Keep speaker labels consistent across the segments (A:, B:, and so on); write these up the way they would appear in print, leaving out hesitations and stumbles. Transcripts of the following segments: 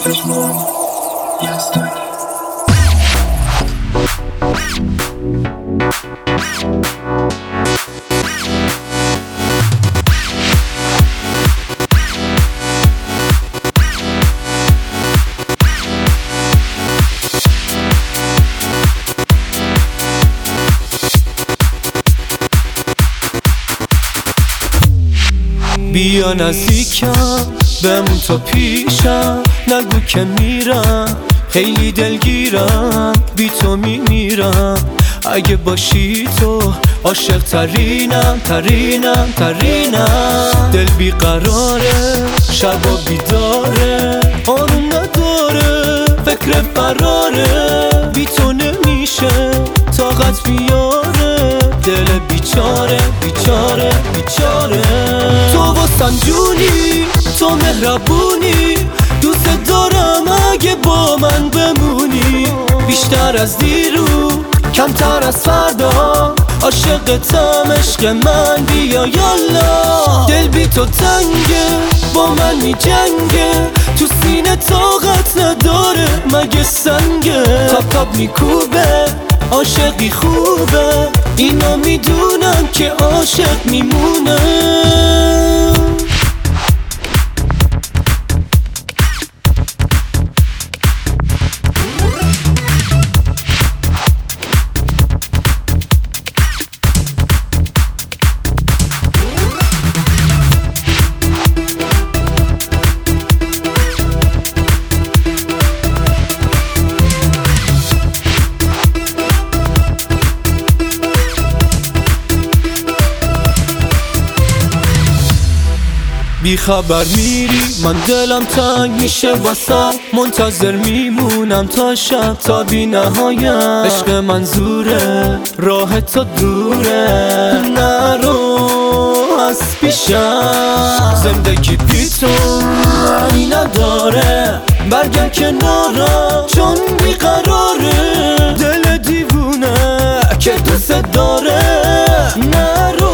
A: بیا نزدیکم بمون تا پیشم، نگو که میرم خیلی دلگیرم، بی تو میمیرم اگه باشی تو، عاشق ترینم ترینم ترینم. دل بیقراره شبا بیداره، آروم نداره فکر فراره، بی تو نمیشه طاقت بیاره، دل بیچاره بیچاره بیچاره. تو واسم جونی، تو مهربونی، دوست دارم اگه با من بمونی، بیشتر از دیرو کمتر از فردا، عاشقتم عشق من بیا یالا. دل بی تو تنگه با من می جنگه، تو سینه طاقت نداره مگه سنگه، تاب تاب میکوبه عاشقی خوبه، اینو میدونم که عاشق میمونه. بی خبر میری من دلم تنگ میشه واسه، منتظر میمونم تا شب تا بی نهایت، عشق منظوره راه تو دوره، نرو از پیشم، زندگی بی تو معنی نداره، برگرد کنارم چون بیقراره، دل دیوونه که دوست داره، نرو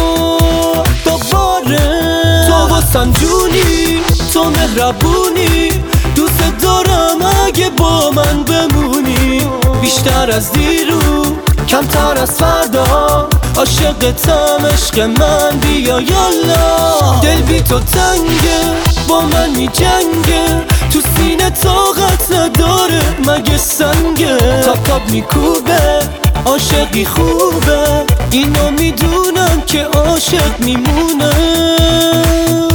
A: واسم جونی، تو مهربونی، دوست دارم اگه با من بمونی، بیشتر از دیرو کمتر از فردا، عاشقتم عشق من بیا یالا. دل بی تو تنگه با من می جنگه، تو سینه طاقت نداره مگه سنگه، تاب تاب میکوبه عاشقی خوبه، اینو میدونم که عاشق میمونه.